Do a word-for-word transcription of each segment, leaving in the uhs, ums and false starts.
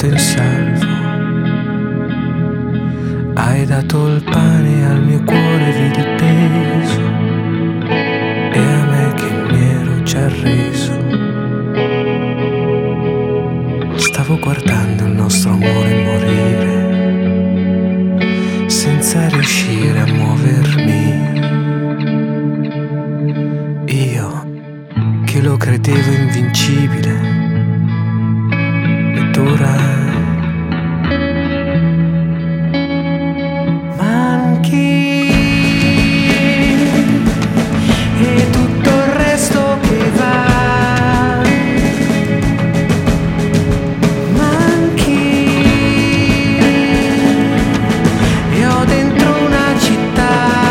porta in salvo. Hai dato il pane al mio cuore vilpeso e a me che mi ero già arreso. Stavo guardando il nostro amore morire senza riuscire a muovermi. Io che lo credevo invincibile ed ora manchi. E tutto il resto che va manchi. E ho dentro una città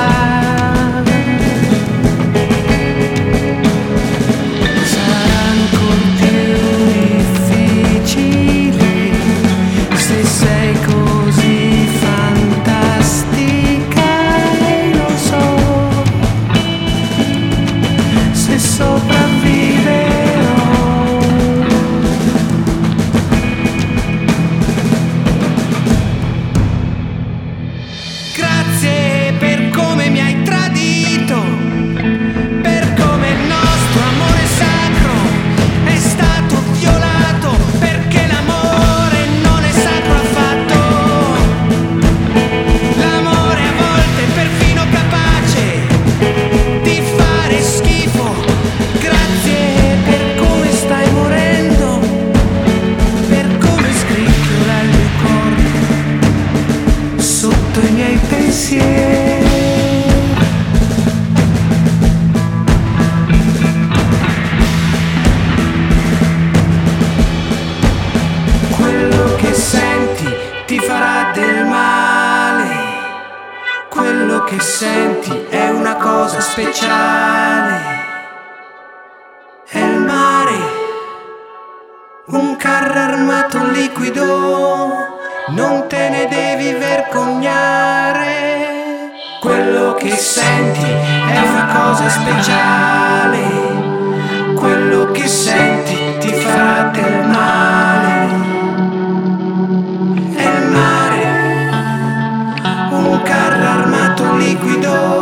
sarà ancora più difficile se sei così fantastica. E lo so, se sopravviverò. Grazie per come mi hai tradito, per come il nostro amore sacro è stato violato, perché l'amore non è sacro affatto. L'amore a volte è perfino capace di fare schifo. Grazie per come stai morendo, per come scricchiola il mio corpo sotto i miei pensieri. Quello che senti ti farà del male. Quello che senti è una cosa speciale. È il mare, un carro armato liquido, non te ne devi vergognare. Quello che senti è una cosa speciale. Quello che senti ti farà del male. È il mare, un carro armato liquido,